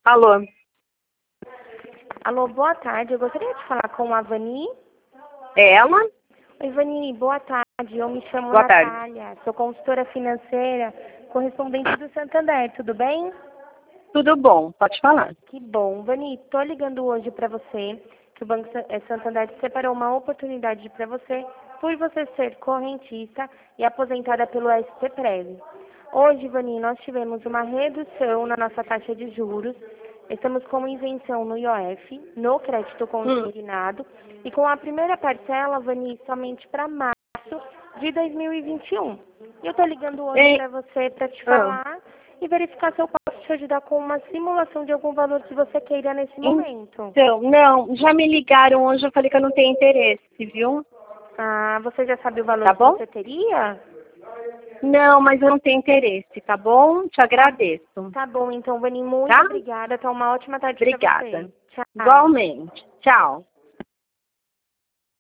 Alô? Alô, boa tarde. Eu gostaria de falar com a Vani. É ela? Oi, Vani, boa tarde. Eu me chamo Boa tarde. Natália. Sou consultora financeira, correspondente do Santander. Tudo bem? Tudo bom, pode falar. Que bom. Vani, tô ligando hoje para você que o Banco Santander separou uma oportunidade para você por você ser correntista e aposentada pelo SPPREV. Hoje, Vani, nós tivemos uma redução na nossa taxa de juros. Estamos com isenção no IOF, no crédito consignado e com a primeira parcela, Vani, somente para março de 2021. Eu estou ligando hoje para você para te falar e verificar se eu posso te ajudar com uma simulação de algum valor que você queira nesse momento. Então, não, já me ligaram hoje, eu falei que eu não tenho interesse, viu? Ah, você já sabe o valor Tá que bom? você teria? Não, mas eu não tenho interesse, tá bom? Te agradeço. Tá bom, então, Vani, muito Tá? obrigada. Tá uma ótima tarde para Obrigada. você. Tchau. Igualmente. Tchau.